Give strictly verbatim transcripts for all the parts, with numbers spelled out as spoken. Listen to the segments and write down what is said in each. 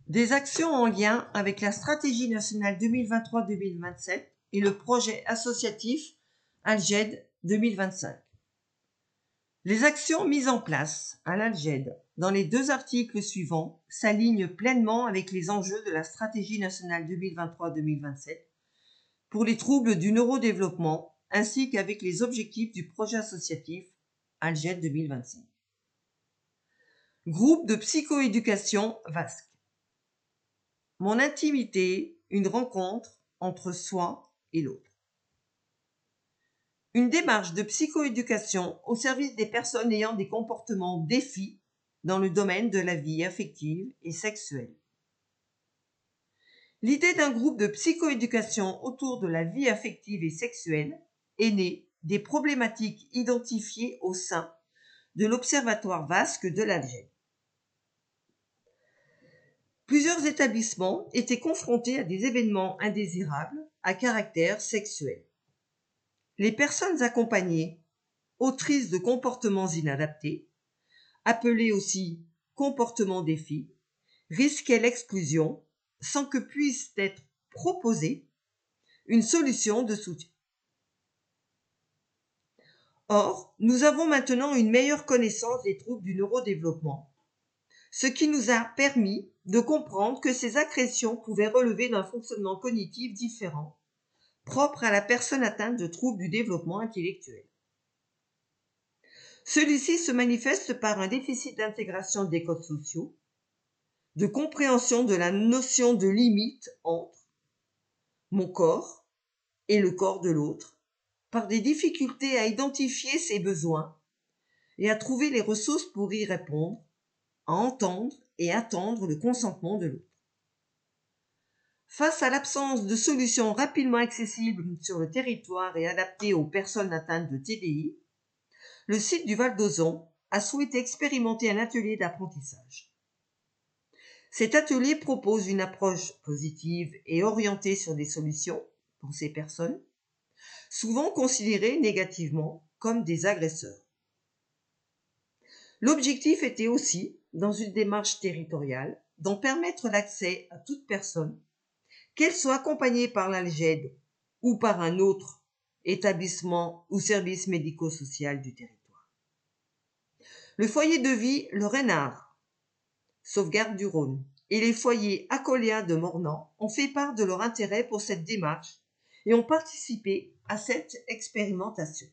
Des actions en lien avec la stratégie nationale deux mille vingt-trois deux mille vingt-sept et le projet associatif Alged deux mille vingt-cinq. Les actions mises en place à l'Alged dans les deux articles suivants s'alignent pleinement avec les enjeux de la stratégie nationale deux mille vingt-trois deux mille vingt-sept pour les troubles du neurodéveloppement ainsi qu'avec les objectifs du projet associatif Alged deux mille vingt-cinq. Groupe de psychoéducation V A S C. Mon intimité, une rencontre entre soi et l'autre. Une démarche de psychoéducation au service des personnes ayant des comportements défis dans le domaine de la vie affective et sexuelle. L'idée d'un groupe de psychoéducation autour de la vie affective et sexuelle est née des problématiques identifiées au sein de l'Observatoire V A S C de l'Alged. Plusieurs établissements étaient confrontés à des événements indésirables à caractère sexuel. Les personnes accompagnées, autrices de comportements inadaptés, appelés aussi comportements défis, risquaient l'exclusion sans que puisse être proposée une solution de soutien. Or, nous avons maintenant une meilleure connaissance des troubles du neurodéveloppement, ce qui nous a permis de comprendre que ces agressions pouvaient relever d'un fonctionnement cognitif différent, propre à la personne atteinte de troubles du développement intellectuel. Celui-ci se manifeste par un déficit d'intégration des codes sociaux, de compréhension de la notion de limite entre mon corps et le corps de l'autre, par des difficultés à identifier ses besoins et à trouver les ressources pour y répondre, à entendre et attendre le consentement de l'autre. Face à l'absence de solutions rapidement accessibles sur le territoire et adaptées aux personnes atteintes de T D I, le site du Val d'Oson a souhaité expérimenter un atelier d'apprentissage. Cet atelier propose une approche positive et orientée sur des solutions pour ces personnes, souvent considérées négativement comme des agresseurs. L'objectif était aussi, dans une démarche territoriale, d'en permettre l'accès à toute personne, qu'elle soit accompagnée par l'Alged ou par un autre établissement ou service médico-social du territoire. Le foyer de vie Le Reynard, sauvegarde du Rhône, et les foyers Acoléa de Mornan ont fait part de leur intérêt pour cette démarche et ont participé à cette expérimentation.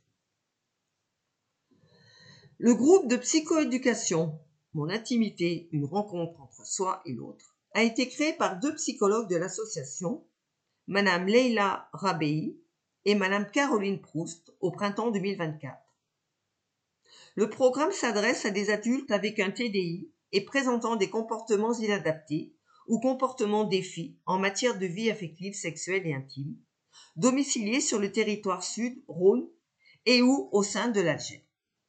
Le groupe de psychoéducation, Mon intimité, une rencontre entre soi et l'autre, a été créé par deux psychologues de l'association, Madame Leila Rabei et Madame Caroline Proust, au printemps deux mille vingt-quatre. Le programme s'adresse à des adultes avec un T D I et présentant des comportements inadaptés ou comportements défis en matière de vie affective, sexuelle et intime, domiciliés sur le territoire sud, Rhône, et ou au sein de l'Alged.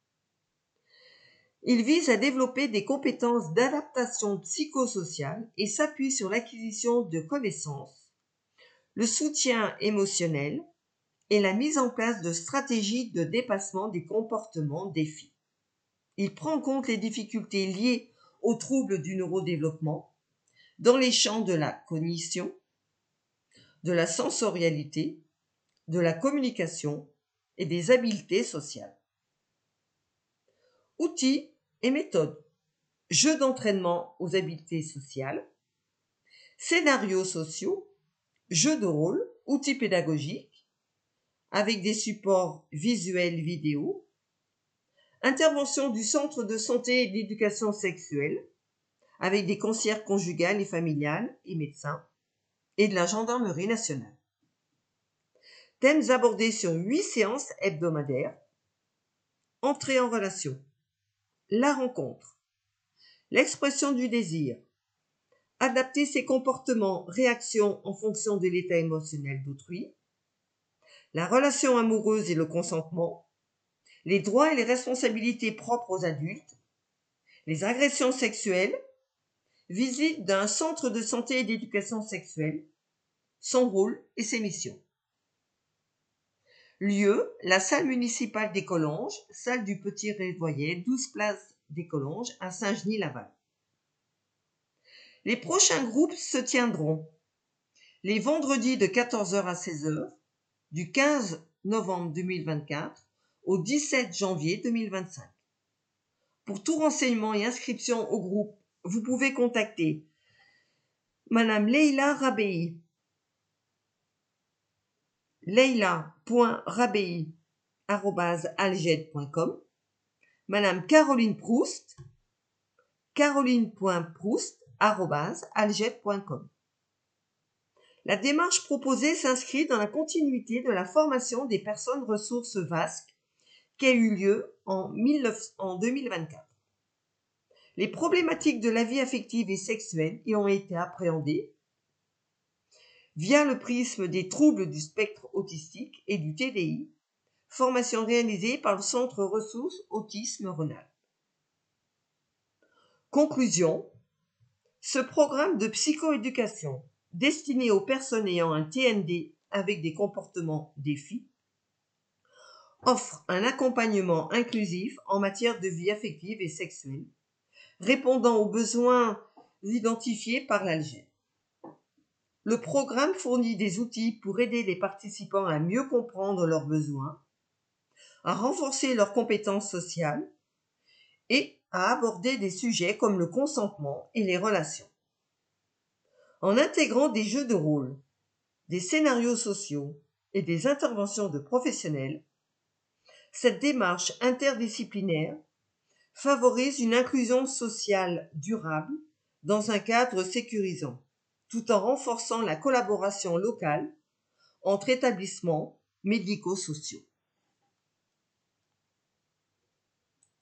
Il vise à développer des compétences d'adaptation psychosociale et s'appuie sur l'acquisition de connaissances, le soutien émotionnel et la mise en place de stratégies de dépassement des comportements défis. Il prend en compte les difficultés liées aux troubles du neurodéveloppement dans les champs de la cognition, de la sensorialité, de la communication et des habiletés sociales. Outils et méthodes. Jeux d'entraînement aux habiletés sociales, scénarios sociaux, jeux de rôle, outils pédagogiques, avec des supports visuels vidéo, intervention du centre de santé et d'éducation sexuelle, avec des conseillères conjugales et familiales et médecins, et de la gendarmerie nationale. Thèmes abordés sur huit séances hebdomadaires. Entrée en relation. La rencontre. L'expression du désir. Adapter ses comportements, réactions en fonction de l'état émotionnel d'autrui. La relation amoureuse et le consentement. Les droits et les responsabilités propres aux adultes. Les agressions sexuelles. Visite d'un centre de santé et d'éducation sexuelle. Son rôle et ses missions. Lieu, la salle municipale des Collonges, salle du Petit Révoyet, douze place des Collonges, à Saint-Genis-Laval. Les prochains groupes se tiendront les vendredis de quatorze heures à seize heures, du quinze novembre deux mille vingt-quatre au dix-sept janvier deux mille vingt-cinq. Pour tout renseignement et inscription au groupe, vous pouvez contacter Madame Leila Rabei, leila point rabei arobase alged point com, Madame Caroline Proust, caroline point proust arobase alged point com. La démarche proposée s'inscrit dans la continuité de la formation des personnes ressources V A S C qui a eu lieu en deux mille vingt-quatre. Les problématiques de la vie affective et sexuelle y ont été appréhendées via le prisme des troubles du spectre autistique et du T D I, formation réalisée par le Centre Ressources Autisme Rhône-Alpes. Conclusion, ce programme de psychoéducation destiné aux personnes ayant un T N D avec des comportements défis offre un accompagnement inclusif en matière de vie affective et sexuelle, répondant aux besoins identifiés par l'Alged. Le programme fournit des outils pour aider les participants à mieux comprendre leurs besoins, à renforcer leurs compétences sociales et à aborder des sujets comme le consentement et les relations. En intégrant des jeux de rôle, des scénarios sociaux et des interventions de professionnels, cette démarche interdisciplinaire favorise une inclusion sociale durable dans un cadre sécurisant, tout en renforçant la collaboration locale entre établissements médico-sociaux.